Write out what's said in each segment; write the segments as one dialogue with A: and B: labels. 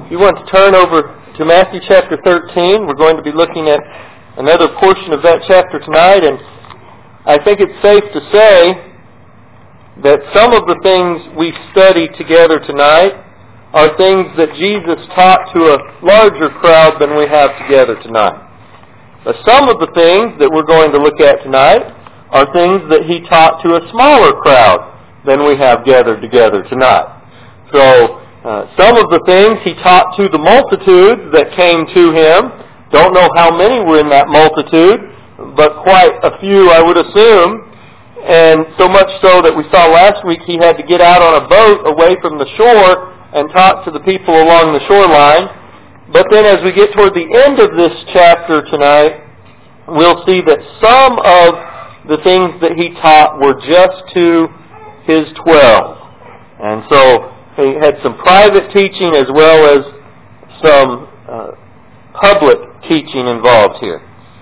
A: If you want to turn over to Matthew chapter 13, we're going to be looking at another portion of that chapter tonight, and I think it's safe to say that some of the things we've studied together tonight are things that Jesus taught to a larger crowd than we have together tonight. But some of the things that we're going to look at tonight are things that He taught to a smaller crowd than we have gathered together tonight. So, some of the things He taught to the multitudes that came to Him. Don't know how many were in that multitude, but quite a few, I would assume. And so much so that we saw last week He had to get out on a boat away from the shore and talk to the people along the shoreline. But then as we get toward the end of this chapter tonight, we'll see that some of the things that He taught were just to His 12. And so He had some private teaching as well as some public teaching involved here.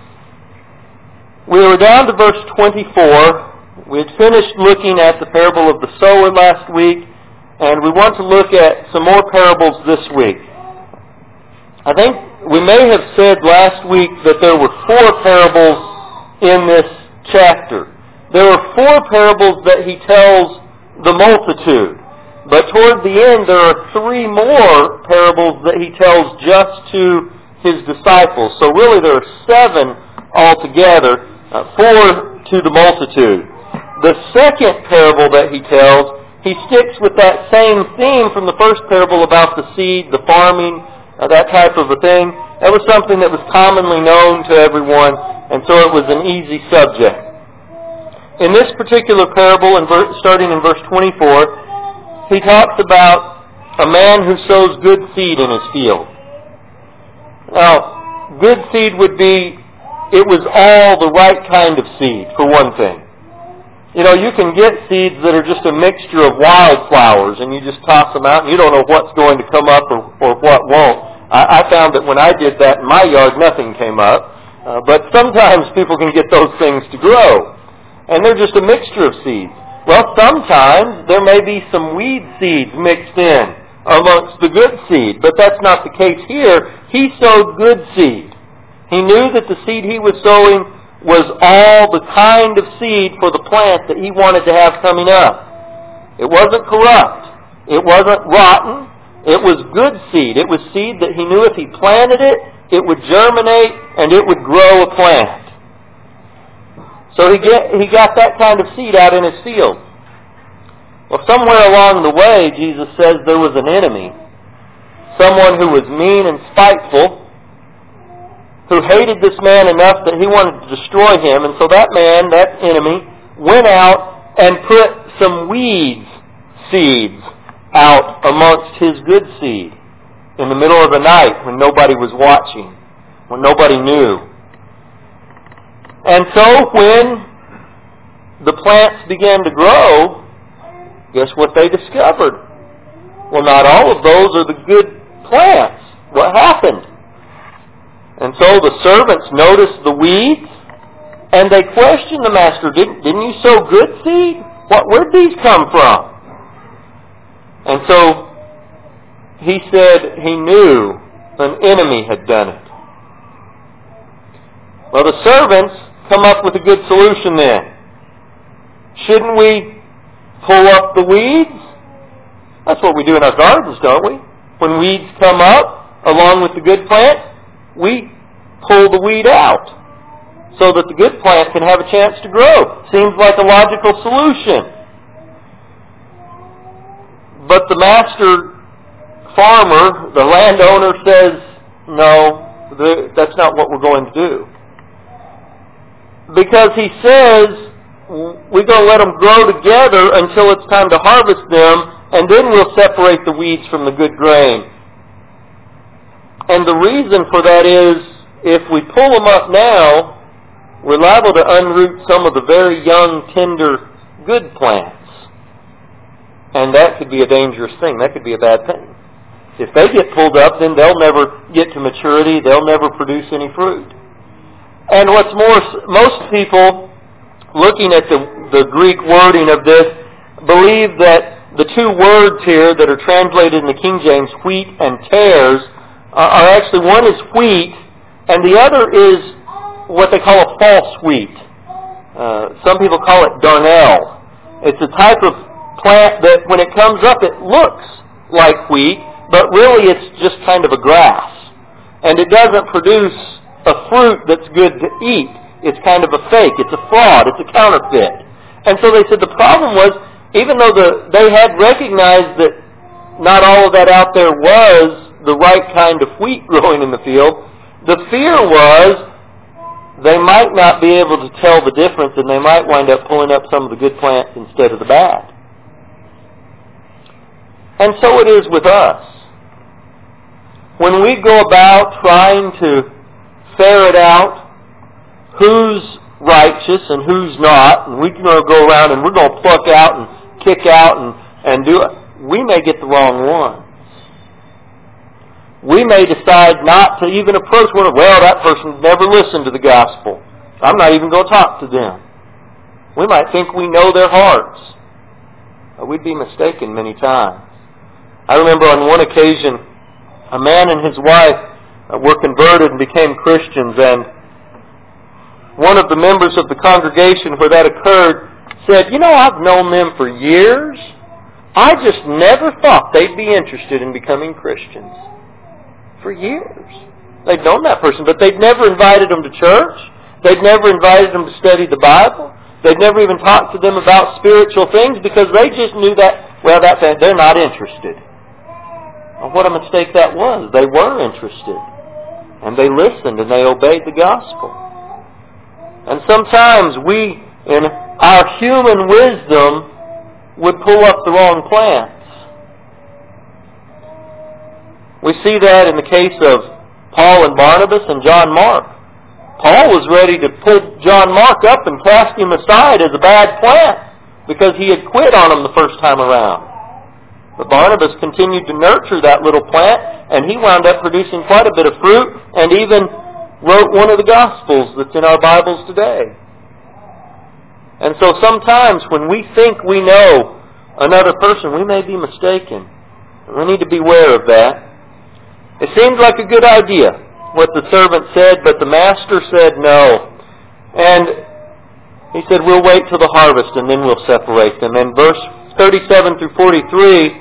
A: We were down to verse 24. We had finished looking at the parable of the sower last week, and we want to look at some more parables this week. I think we may have said last week that there were 4 parables in this chapter. There are 4 parables that He tells the multitude. But toward the end, there are 3 more parables that He tells just to His disciples. So really there are 7 altogether, 4 to the multitude. The second parable that He tells, He sticks with that same theme from the first parable about the seed, the farming, that type of a thing. That was something that was commonly known to everyone, and so it was an easy subject. In this particular parable, starting in verse 24, He talks about a man who sows good seed in his field. Now, good seed would be, it was all the right kind of seed, for one thing. You know, you can get seeds that are just a mixture of wildflowers, and you just toss them out, and you don't know what's going to come up or what won't. I found that when I did that in my yard, nothing came up. But sometimes people can get those things to grow, and they're just a mixture of seeds. Well, sometimes there may be some weed seeds mixed in amongst the good seed, but that's not the case here. He sowed good seed. He knew that the seed he was sowing was all the kind of seed for the plant that he wanted to have coming up. It wasn't corrupt. It wasn't rotten. It was good seed. It was seed that he knew if he planted it, it would germinate and it would grow a plant. So he got that kind of seed out in his field. Well, somewhere along the way, Jesus says there was an enemy. Someone who was mean and spiteful, who hated this man enough that he wanted to destroy him. And so that man, that enemy, went out and put some seeds out amongst his good seed in the middle of the night when nobody was watching, when nobody knew. And so when the plants began to grow, guess what they discovered? Well, not all of those are the good plants. What happened? And so the servants noticed the weeds, and they questioned the master, didn't you sow good seed? Where'd these come from? And so he said he knew an enemy had done it. Well, the servants come up with a good solution then. Shouldn't we pull up the weeds? That's what we do in our gardens, don't we? When weeds come up along with the good plant, we pull the weed out so that the good plant can have a chance to grow. Seems like a logical solution. But the master farmer, the landowner, says, no, that's not what we're going to do. Because he says, we're going to let them grow together until it's time to harvest them, and then we'll separate the weeds from the good grain. And the reason for that is, if we pull them up now, we're liable to unroot some of the very young, tender, good plants. And that could be a dangerous thing. That could be a bad thing. If they get pulled up, then they'll never get to maturity. They'll never produce any fruit. And what's more, most people, looking at the Greek wording of this, believe that the two words here that are translated in the King James, wheat and tares, are actually, one is wheat, and the other is what they call a false wheat. Some people call it darnel. It's a type of plant that when it comes up it looks like wheat, but really it's just kind of a grass. And it doesn't produce a fruit that's good to eat. It's kind of a fake. It's a fraud. It's a counterfeit. And so they said the problem was, even though they had recognized that not all of that out there was the right kind of wheat growing in the field, the fear was they might not be able to tell the difference, and they might wind up pulling up some of the good plants instead of the bad. And so it is with us. When we go about trying to ferret out who's righteous and who's not, and we're going to go around and we're going to pluck out and kick out and do it, we may get the wrong one. We may decide not to even approach one. Well, that person never listened to the gospel. I'm not even going to talk to them. We might think we know their hearts. We'd be mistaken many times. I remember on one occasion, a man and his wife were converted and became Christians, and one of the members of the congregation where that occurred said, I've known them for years. I just never thought they'd be interested in becoming Christians. For years. They'd known that person, but they'd never invited them to church. They'd never invited them to study the Bible. They'd never even talked to them about spiritual things because they just knew that, they're not interested. Well, what a mistake that was. They were interested. And they listened and they obeyed the gospel. And sometimes we, in our human wisdom, would pull up the wrong plants. We see that in the case of Paul and Barnabas and John Mark. Paul was ready to pull John Mark up and cast him aside as a bad plant because he had quit on him the first time around. But Barnabas continued to nurture that little plant, and he wound up producing quite a bit of fruit and even wrote one of the Gospels that's in our Bibles today. And so sometimes when we think we know another person, we may be mistaken. We need to beware of that. It seemed like a good idea, what the servant said, but the master said no. And he said, we'll wait till the harvest and then we'll separate them. And verse 37 through 43,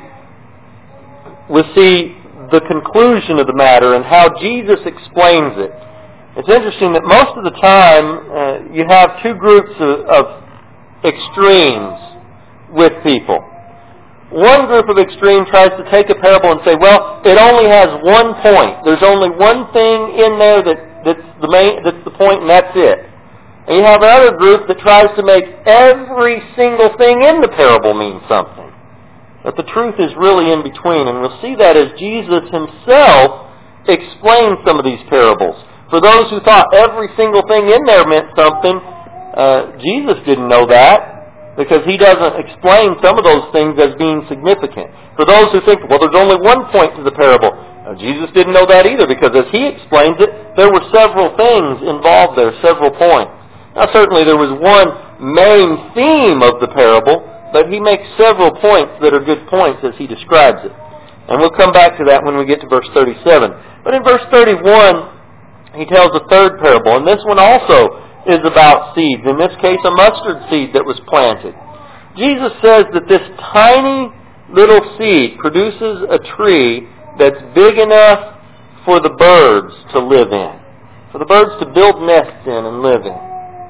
A: we'll see the conclusion of the matter and how Jesus explains it. It's interesting that most of the time you have two groups of extremes with people. One group of extreme tries to take a parable and say, well, it only has one point. There's only one thing in there that's the point, and that's it. And you have another group that tries to make every single thing in the parable mean something. But the truth is really in between, and we'll see that as Jesus himself explains some of these parables. For those who thought every single thing in there meant something, Jesus didn't know that, because he doesn't explain some of those things as being significant. For those who think, well, there's only one point to the parable, Jesus didn't know that either, because as he explains it, there were several things involved there, several points. Now, certainly there was one main theme of the parable, but he makes several points that are good points as he describes it. And we'll come back to that when we get to verse 37. But in verse 31, he tells a third parable, and this one also is about seeds. In this case, a mustard seed that was planted. Jesus says that this tiny little seed produces a tree that's big enough for the birds to live in. For the birds to build nests in and live in.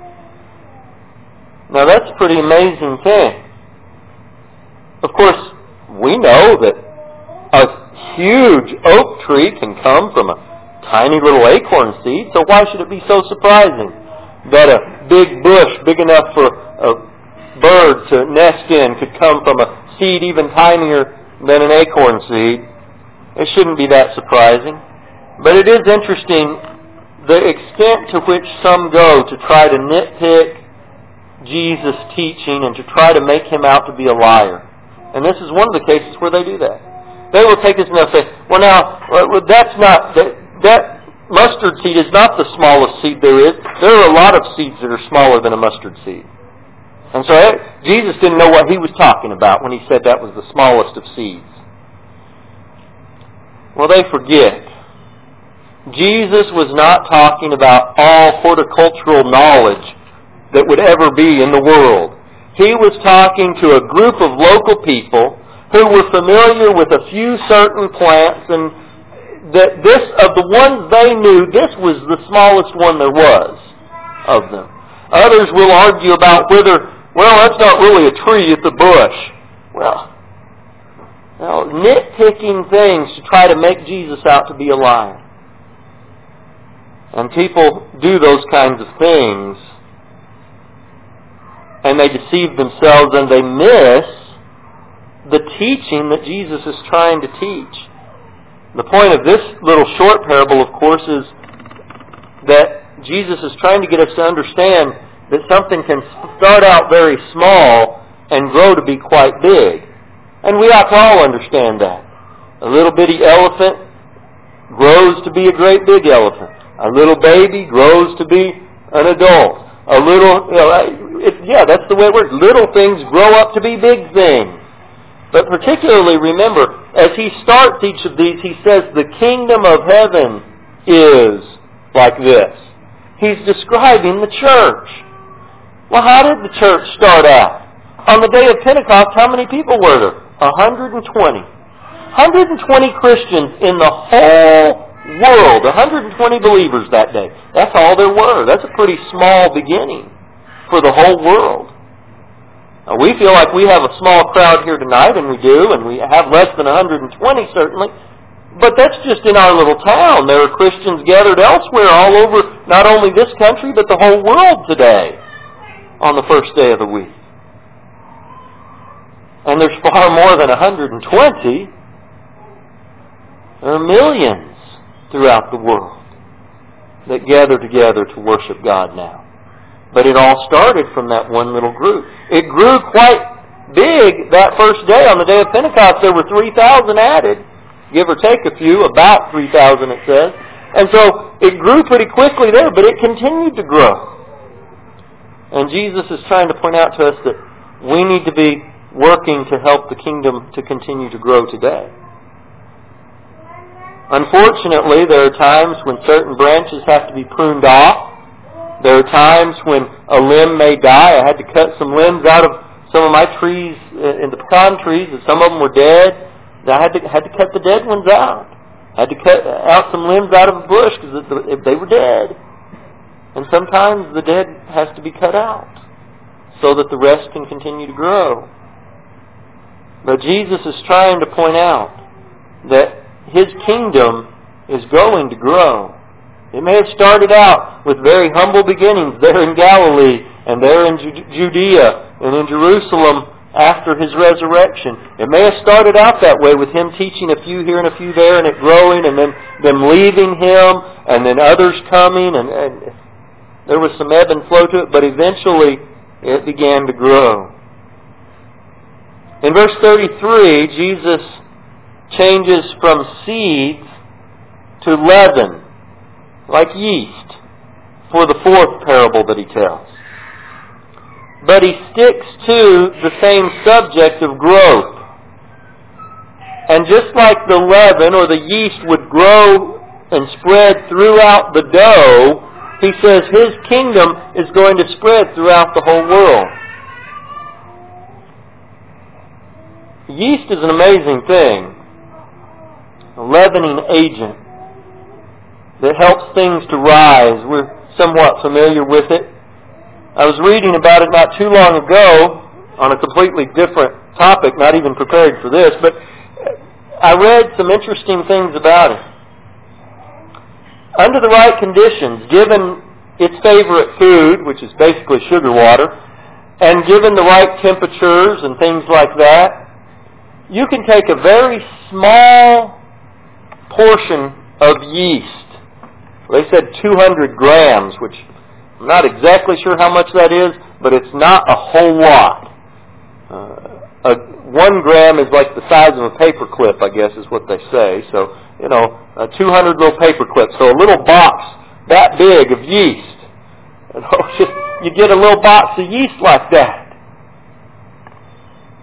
A: Now that's a pretty amazing thing. Of course, we know that a huge oak tree can come from a tiny little acorn seed, so why should it be so surprising that a big bush big enough for a bird to nest in could come from a seed even tinier than an acorn seed? It shouldn't be that surprising. But it is interesting the extent to which some go to try to nitpick Jesus' teaching and to try to make him out to be a liar. And this is one of the cases where they do that. They will take this and they'll say, well now, that's not... that mustard seed is not the smallest seed there is. There are a lot of seeds that are smaller than a mustard seed. And so Jesus didn't know what he was talking about when he said that was the smallest of seeds. Well, they forget. Jesus was not talking about all horticultural knowledge that would ever be in the world. He was talking to a group of local people who were familiar with a few certain plants, and that this, of the ones they knew, this was the smallest one there was of them. Others will argue about whether, well, that's not really a tree, it's a bush. Well, nitpicking things to try to make Jesus out to be a liar. And people do those kinds of things, and they deceive themselves, and they miss the teaching that Jesus is trying to teach. The point of this little short parable, of course, is that Jesus is trying to get us to understand that something can start out very small and grow to be quite big. And we ought to all understand that. A little bitty elephant grows to be a great big elephant. A little baby grows to be an adult. A little, that's the way it works. Little things grow up to be big things. But particularly, remember, as he starts each of these, he says, the kingdom of heaven is like this. He's describing the church. Well, how did the church start out? On the day of Pentecost, how many people were there? 120. 120 Christians in the whole world. 120 believers that day. That's all there were. That's a pretty small beginning for the whole world. Now, we feel like we have a small crowd here tonight, and we do, and we have less than 120 certainly, but that's just in our little town. There are Christians gathered elsewhere all over not only this country, but the whole world today on the first day of the week. And there's far more than 120. There are millions throughout the world that gather together to worship God now. But it all started from that one little group. It grew quite big that first day. On the day of Pentecost, there were 3,000 added, give or take a few, about 3,000 it says. And so it grew pretty quickly there, but it continued to grow. And Jesus is trying to point out to us that we need to be working to help the kingdom to continue to grow today. Unfortunately, there are times when certain branches have to be pruned off. There are times when a limb may die. I had to cut some limbs out of some of my trees, in the pecan trees, and some of them were dead. I had to cut the dead ones out. I had to cut out some limbs out of a bush because they were dead. And sometimes the dead has to be cut out so that the rest can continue to grow. But Jesus is trying to point out that His kingdom is going to grow. It may have started out with very humble beginnings there in Galilee and there in Judea and in Jerusalem after His resurrection. It may have started out that way with Him teaching a few here and a few there and it growing and then them leaving Him and then others coming and there was some ebb and flow to it, but eventually it began to grow. In verse 33, Jesus changes from seeds to leaven, like yeast, for the fourth parable that He tells. But He sticks to the same subject of growth. And just like the leaven or the yeast would grow and spread throughout the dough, He says His kingdom is going to spread throughout the whole world. Yeast is an amazing thing. A leavening agent that helps things to rise. We're somewhat familiar with it. I was reading about it not too long ago on a completely different topic, not even prepared for this, but I read some interesting things about it. Under the right conditions, given its favorite food, which is basically sugar water, and given the right temperatures and things like that, you can take a very small portion of yeast. They said 200 grams, which I'm not exactly sure how much that is, but it's not a whole lot. 1 gram is like the size of a paper clip, I guess is what they say. So, 200 little paper clips. So a little box that big of yeast. You get a little box of yeast like that.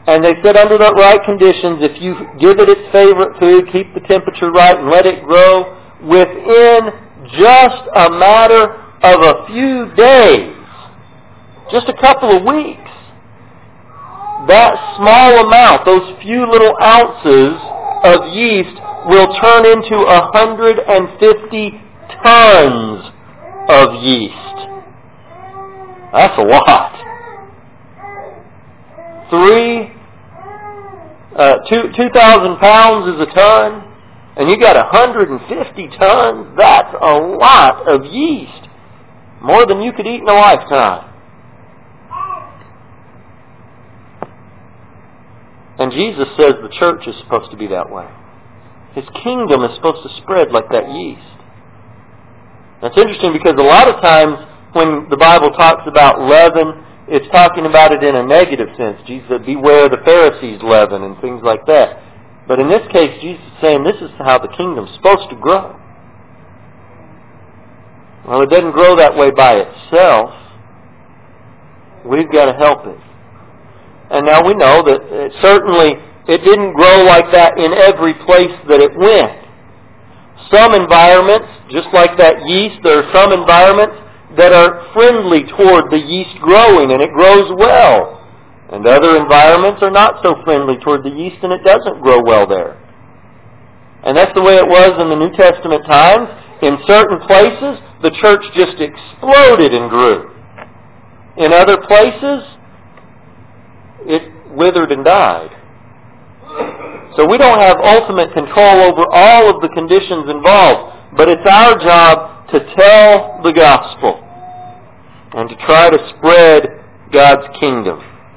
A: And they said under the right conditions, if you give it its favorite food, keep the temperature right, and let it grow, within just a matter of a few days, just a couple of weeks, that small amount, those few little ounces of yeast, will turn into 150 tons of yeast. That's a lot. 2,000 pounds is a ton, and you got 150 tons. That's a lot of yeast. More than you could eat in a lifetime. And Jesus says the church is supposed to be that way. His kingdom is supposed to spread like that yeast. That's interesting because a lot of times when the Bible talks about leaven, it's talking about it in a negative sense. Jesus said, beware the Pharisees' leaven and things like that. But in this case, Jesus is saying this is how the kingdom's supposed to grow. Well, it doesn't grow that way by itself. We've got to help it. And now we know that it didn't grow like that in every place that it went. Some environments, just like that yeast, there are some environments that are friendly toward the yeast growing, and it grows well. And other environments are not so friendly toward the yeast, and it doesn't grow well there. And that's the way it was in the New Testament times. In certain places, the church just exploded and grew. In other places, it withered and died. So we don't have ultimate control over all of the conditions involved, but it's our job to tell the gospel and to try to spread God's kingdom.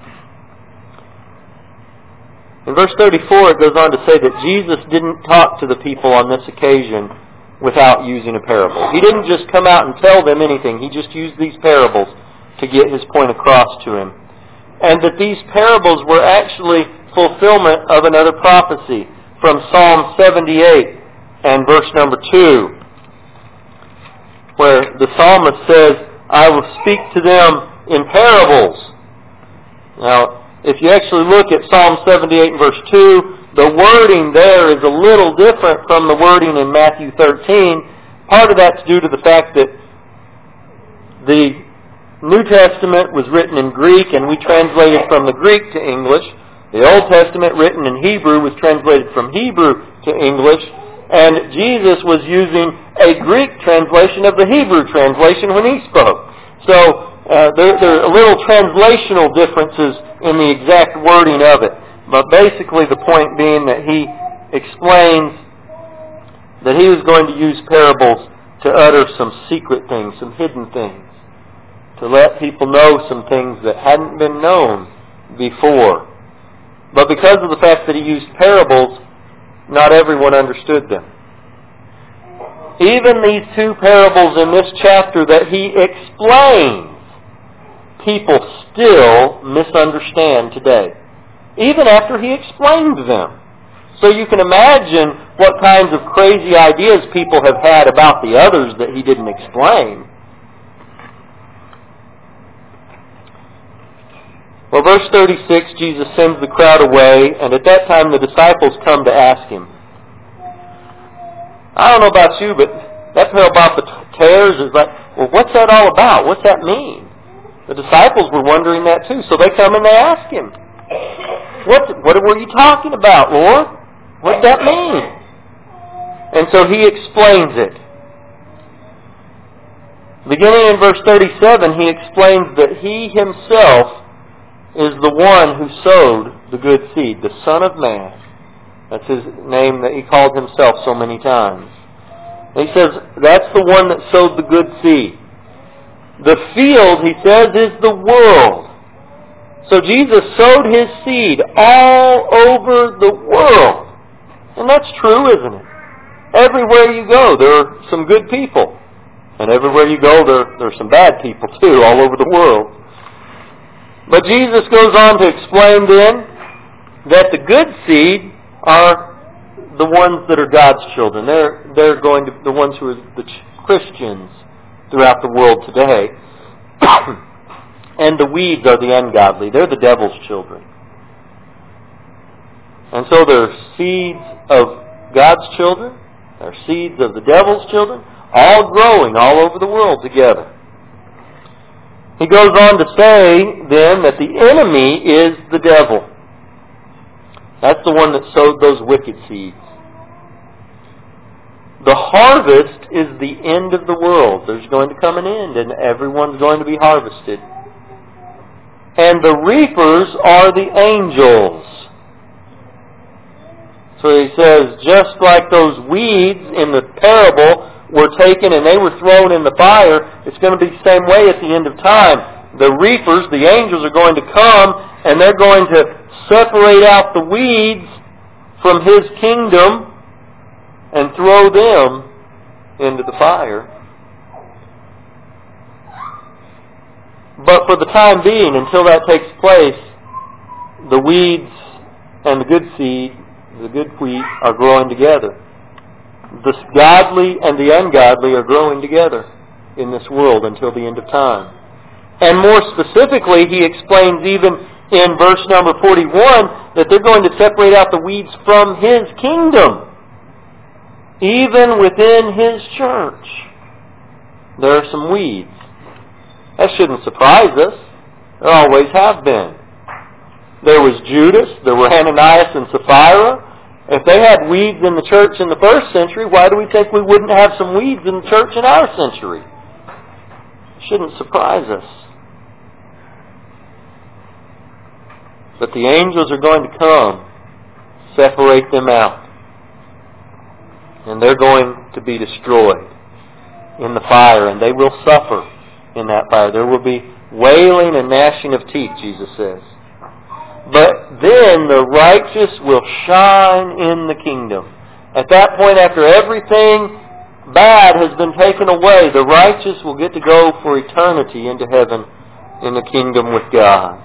A: In verse 34 it goes on to say that Jesus didn't talk to the people on this occasion without using a parable. He didn't just come out and tell them anything. He just used these parables to get his point across to him. And that these parables were actually fulfillment of another prophecy from Psalm 78 and verse number 2, where the psalmist says, I will speak to them in parables. Now, if you actually look at Psalm 78 and verse 2, the wording there is a little different from the wording in Matthew 13. Part of that's due to the fact that the New Testament was written in Greek, and we translated from the Greek to English. The Old Testament, written in Hebrew, was translated from Hebrew to English, and Jesus was using a Greek translation of the Hebrew translation when he spoke. So there are little translational differences in the exact wording of it. But basically the point being that he explains that he was going to use parables to utter some secret things, some hidden things, to let people know some things that hadn't been known before. But because of the fact that he used parables, not everyone understood them. Even these two parables in this chapter that he explains, people still misunderstand today, even after he explained them. So you can imagine what kinds of crazy ideas people have had about the others that he didn't explain. Well, verse 36, Jesus sends the crowd away, and at that time the disciples come to ask him. I don't know about you, but that parable about the tares is like, well, what's that all about? What's that mean? The disciples were wondering that too, so they come and they ask him, What were you talking about, Lord? What did that mean? And so he explains it. Beginning in verse 37, he explains that he himself is the one who sowed the good seed, the Son of Man. That's his name that he called himself so many times. And he says, that's the one that sowed the good seed. The field, he says, is the world. So Jesus sowed his seed all over the world. And that's true, isn't it? Everywhere you go, there are some good people. And everywhere you go, there are some bad people too, all over the world. But Jesus goes on to explain then that the good seed are the ones that are God's children. They're going to the ones who are the Christians throughout the world today. And the weeds are the ungodly. They're the devil's children. And so there are seeds of God's children, there are seeds of the devil's children, all growing all over the world together. He goes on to say, then, that the enemy is the devil. That's the one that sowed those wicked seeds. The harvest is the end of the world. There's going to come an end, and everyone's going to be harvested. And the reapers are the angels. So he says, just like those weeds in the parable were taken and they were thrown in the fire, it's going to be the same way at the end of time. The reapers, the angels, are going to come and they're going to separate out the weeds from His kingdom and throw them into the fire. But for the time being, until that takes place, the weeds and the good seed, the good wheat, are growing together. The godly and the ungodly are growing together in this world until the end of time. And more specifically, he explains even in verse number 41 that they're going to separate out the weeds from His kingdom. Even within His church, there are some weeds. That shouldn't surprise us. There always have been. There was Judas, there were Ananias and Sapphira. If they had weeds in the church in the first century, why do we think we wouldn't have some weeds in the church in our century? It shouldn't surprise us. But the angels are going to come, separate them out. And they're going to be destroyed in the fire, and they will suffer in that fire. There will be wailing and gnashing of teeth, Jesus says. But then the righteous will shine in the kingdom. At that point, after everything bad has been taken away, the righteous will get to go for eternity into heaven in the kingdom with God.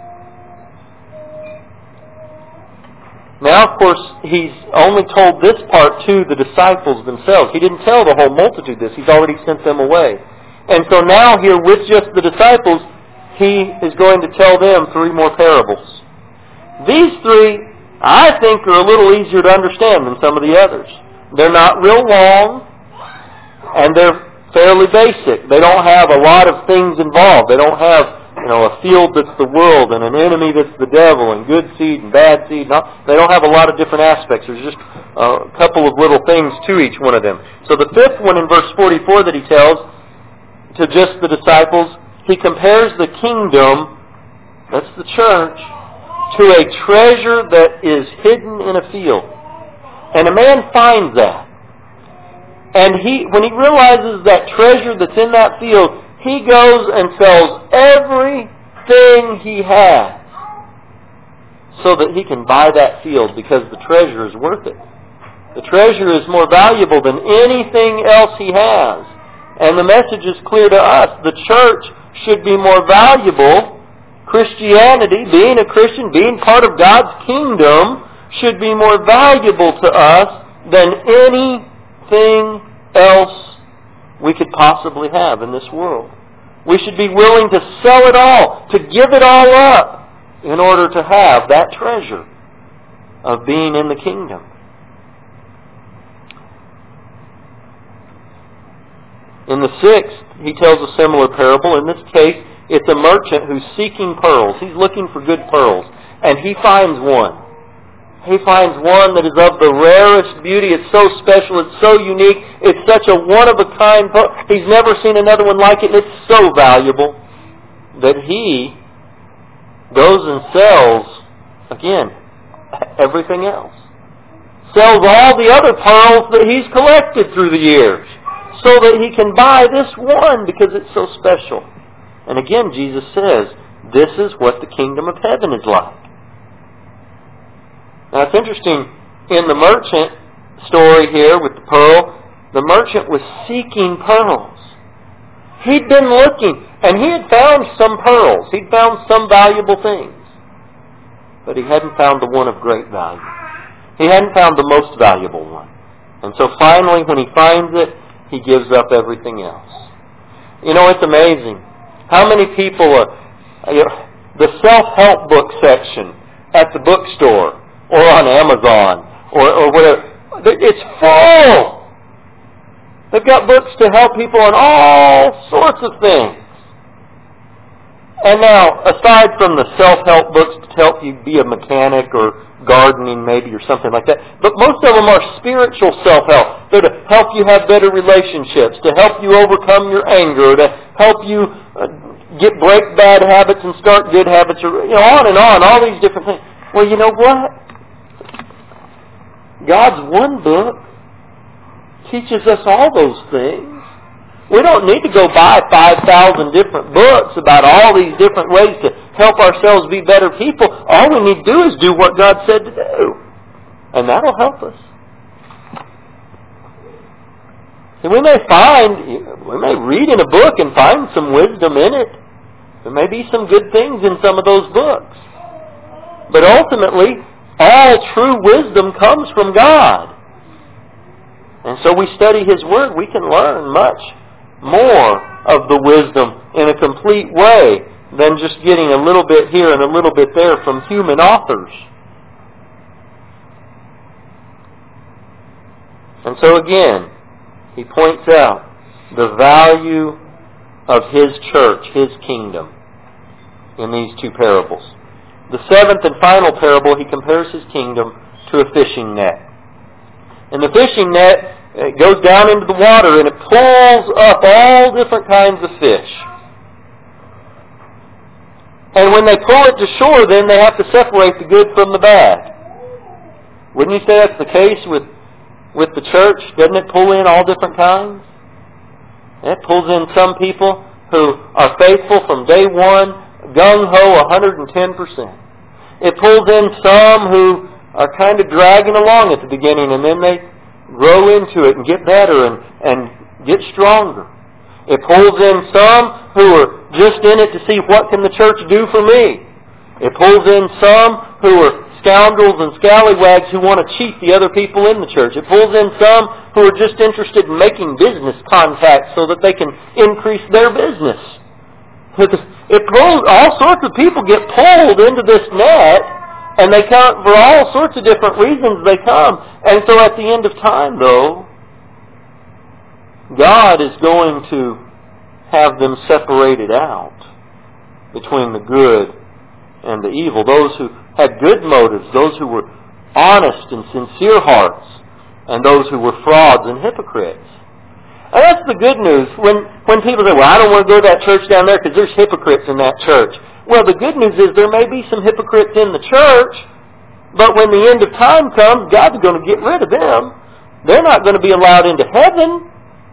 A: Now, of course, He's only told this part to the disciples themselves. He didn't tell the whole multitude this. He's already sent them away. And so now here, with just the disciples, He is going to tell them 3 more parables. These 3, I think, are a little easier to understand than some of the others. They're not real long, and they're fairly basic. They don't have a lot of things involved. They don't have, a field that's the world and an enemy that's the devil and good seed and bad seed. They don't have a lot of different aspects. There's just a couple of little things to each one of them. So the 5th one in verse 44 that he tells to just the disciples, he compares the kingdom, that's the church, to a treasure that is hidden in a field. And a man finds that. And when he realizes that treasure that's in that field, he goes and sells everything he has so that he can buy that field because the treasure is worth it. The treasure is more valuable than anything else he has. And the message is clear to us. The church should be more valuable. Christianity, being a Christian, being part of God's kingdom, should be more valuable to us than anything else we could possibly have in this world. We should be willing to sell it all, to give it all up, in order to have that treasure of being in the kingdom. In the 6th, he tells a similar parable. In this case, it's a merchant who's seeking pearls. He's looking for good pearls. And he finds one. He finds one that is of the rarest beauty. It's so special. It's so unique. It's such a one-of-a-kind pearl. He's never seen another one like it. And it's so valuable that he goes and sells, again, everything else. Sells all the other pearls that he's collected through the years so that he can buy this one because it's so special. And again, Jesus says, this is what the kingdom of heaven is like. Now it's interesting, in the merchant story here with the pearl, the merchant was seeking pearls. He'd been looking, and he had found some pearls. He'd found some valuable things. But he hadn't found the one of great value. He hadn't found the most valuable one. And so finally, when he finds it, he gives up everything else. It's amazing. How many people the self-help book section at the bookstore or on Amazon or whatever. It's full. They've got books to help people on all sorts of things. And now, aside from the self-help books to help you be a mechanic or gardening maybe or something like that, but most of them are spiritual self-help. They're to help you have better relationships, to help you overcome your anger, to help you break bad habits and start good habits, or on and on, all these different things. Well, you know what? God's one book teaches us all those things. We don't need to go buy 5,000 different books about all these different ways to help ourselves be better people. All we need to do is do what God said to do. And that'll help us. And we may read in a book and find some wisdom in it. There may be some good things in some of those books. But ultimately, all true wisdom comes from God. And so we study His Word, we can learn much more of the wisdom in a complete way than just getting a little bit here and a little bit there from human authors. And so again, he points out the value of His church, His kingdom, in these two parables. The seventh and final parable, he compares His kingdom to a fishing net. And the fishing net, it goes down into the water and it pulls up all different kinds of fish. And when they pull it to shore, then they have to separate the good from the bad. Wouldn't you say that's the case with the church? Doesn't it pull in all different kinds? It pulls in some people who are faithful from day one, gung-ho 110%. It pulls in some who are kind of dragging along at the beginning, and then they grow into it and get better and get stronger. It pulls in some who are just in it to see what can the church do for me. It pulls in some who are scoundrels and scallywags who want to cheat the other people in the church. It pulls in some who are just interested in making business contacts so that they can increase their business. It pulls, all sorts of people get pulled into this net. And they come for all sorts of different reasons they come. And so at the end of time, though, God is going to have them separated out between the good and the evil. Those who had good motives, those who were honest and sincere hearts, and those who were frauds and hypocrites. And that's the good news. When people say, well, I don't want to go to that church down there because there's hypocrites in that church. Well, the good news is there may be some hypocrites in the church, but when the end of time comes, God's going to get rid of them. They're not going to be allowed into heaven.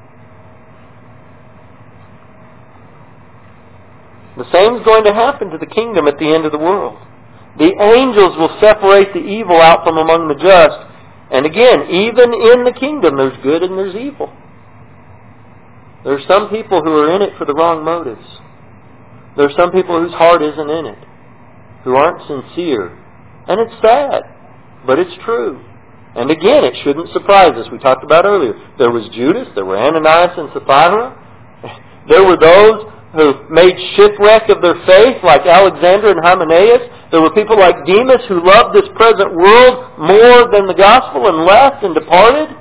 A: The same is going to happen to the kingdom at the end of the world. The angels will separate the evil out from among the just. And again, even in the kingdom, there's good and there's evil. There's some people who are in it for the wrong motives. There's some people whose heart isn't in it, who aren't sincere. And it's sad, but it's true. And again, it shouldn't surprise us. We talked about earlier. There was Judas, there were Ananias and Sapphira. There were those who made shipwreck of their faith, like Alexander and Hymenaeus. There were people like Demas who loved this present world more than the gospel and left and departed.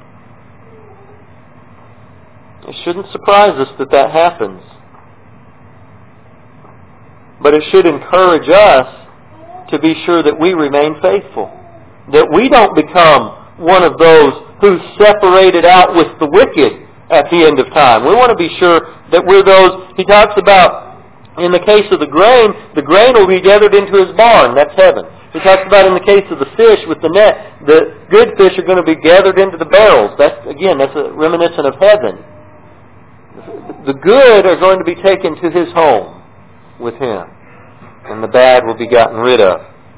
A: It shouldn't surprise us that that happens. But it should encourage us to be sure that we remain faithful. That we don't become one of those who's separated out with the wicked at the end of time. We want to be sure that we're those, he talks about, in the case of the grain will be gathered into his barn. That's heaven. He talks about in the case of the fish with the net, the good fish are going to be gathered into the barrels. That's a reminiscent of heaven. The good are going to be taken to his home with him, and the bad will be gotten rid of.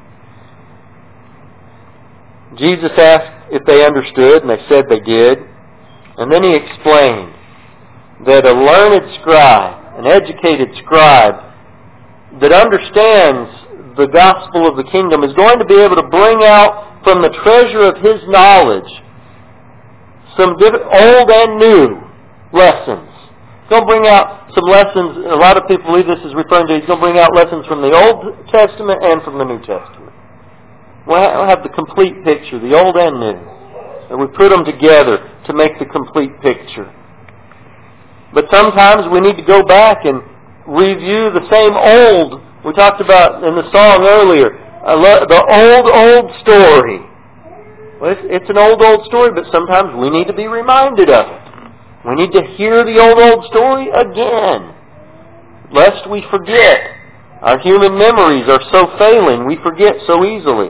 A: Jesus asked if they understood, and they said they did. And then he explained that a learned scribe, an educated scribe, that understands the gospel of the kingdom is going to be able to bring out from the treasure of his knowledge some old and new lessons. He's going to bring out some lessons. A lot of people believe this is referring to, he's going to bring out lessons from the Old Testament and from the New Testament. We'll have the complete picture, the old and new. And we put them together to make the complete picture. But sometimes we need to go back and review the same old, we talked about in the song earlier, the old story. Well, it's an old story, but sometimes we need to be reminded of it. We need to hear the old story again, lest we forget. Our human memories are so failing, we forget so easily.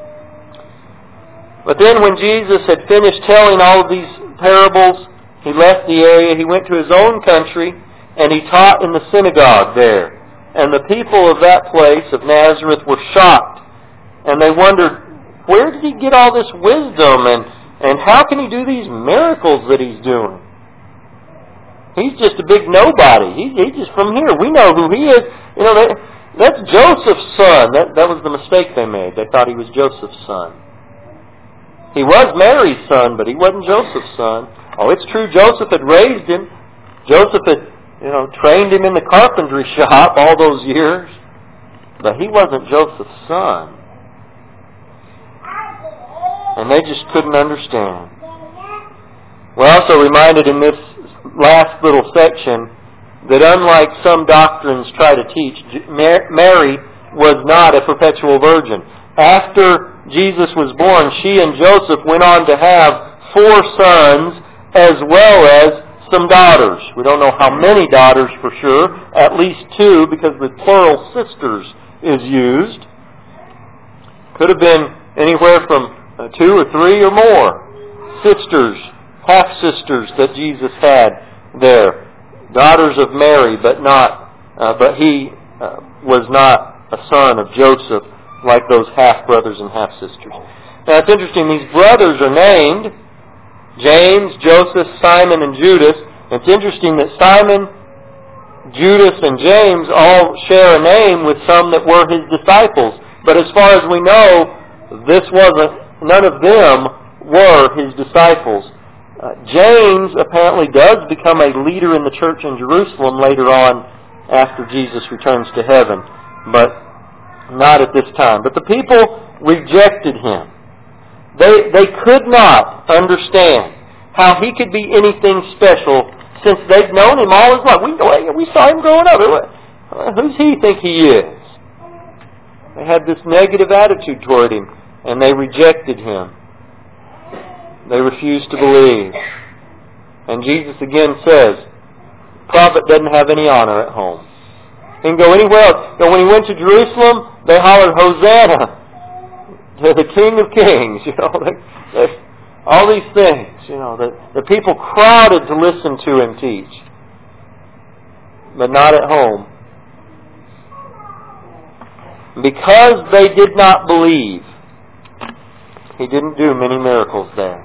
A: But then when Jesus had finished telling all of these parables, He left the area, He went to His own country, and He taught in the synagogue there. And the people of that place, of Nazareth, were shocked. And they wondered, where did He get all this wisdom? And how can He do these miracles that He's doing? He's just a big nobody. He's just from here. We know who He is. You know, that's Joseph's son. That was the mistake they made. They thought He was Joseph's son. He was Mary's son, but He wasn't Joseph's son. Oh, it's true Joseph had raised Him. Joseph had, trained Him in the carpentry shop all those years. But He wasn't Joseph's son. And they just couldn't understand. We're also reminded in this last little section that unlike some doctrines try to teach, Mary was not a perpetual virgin. After Jesus was born, she and Joseph went on to have 4 sons as well as some daughters. We don't know how many daughters for sure, at least 2 because the plural sisters is used. Could have been anywhere from 2 or 3 or more sisters, half-sisters that Jesus had there. Daughters of Mary, but he was not a son of Joseph like those half-brothers and half-sisters. Now it's interesting, these brothers are named James, Joseph, Simon, and Judas. It's interesting that Simon, Judas, and James all share a name with some that were His disciples. But as far as we know, none of them were His disciples. James apparently does become a leader in the church in Jerusalem later on after Jesus returns to heaven. But not at this time. But the people rejected Him. They could not understand how He could be anything special since they'd known Him all His life. We saw Him growing up. Who's He think He is? They had this negative attitude toward Him, and they rejected Him. They refused to believe. And Jesus again says, prophet doesn't have any honor at home. He can go anywhere else. But when He went to Jerusalem, they hollered, Hosanna to the King of Kings. All these things. The people crowded to listen to Him teach. But not at home. Because they did not believe, He didn't do many miracles there.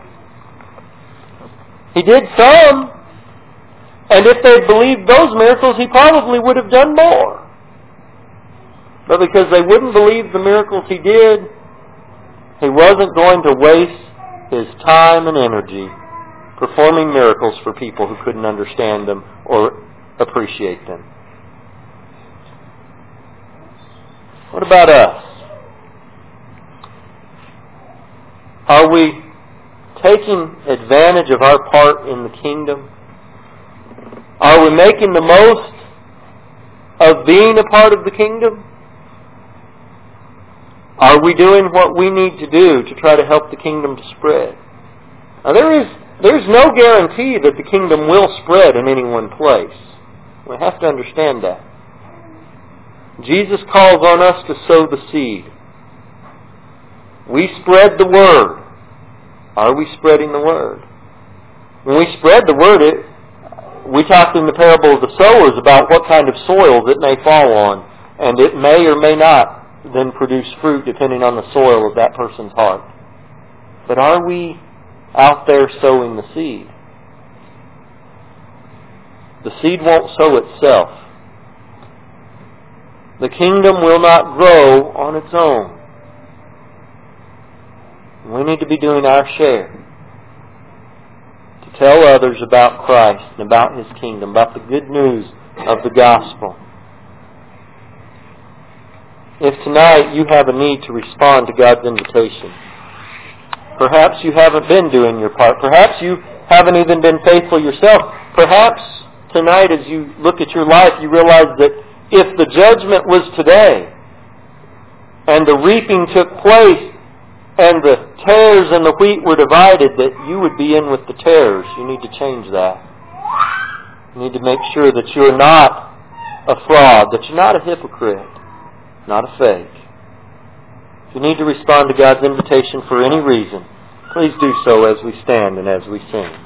A: He did some, and if they'd believed those miracles, He probably would have done more. But because they wouldn't believe the miracles He did, He wasn't going to waste His time and energy performing miracles for people who couldn't understand them or appreciate them. What about us? Are we taking advantage of our part in the kingdom? Are we making the most of being a part of the kingdom? Are we doing what we need to do to try to help the kingdom to spread? Now there's no guarantee that the kingdom will spread in any one place. We have to understand that. Jesus calls on us to sow the seed. We spread the Word. Are we spreading the Word? When we spread the Word, we talked in the parable of the sowers about what kind of soils it may fall on. And it may or may not then produce fruit depending on the soil of that person's heart. But are we out there sowing the seed? The seed won't sow itself. The kingdom will not grow on its own. We need to be doing our share to tell others about Christ and about His kingdom, about the good news of the gospel. if tonight you have a need to respond to God's invitation. Perhaps you haven't been doing your part. Perhaps you haven't even been faithful yourself. Perhaps tonight as you look at your life, you realize that if the judgment was today, and the reaping took place, and the tares and the wheat were divided, that you would be in with the tares. You need to change that. You need to make sure that you're not a fraud, that you're not a hypocrite, not a fake. If you need to respond to God's invitation for any reason, please do so as we stand and as we sing.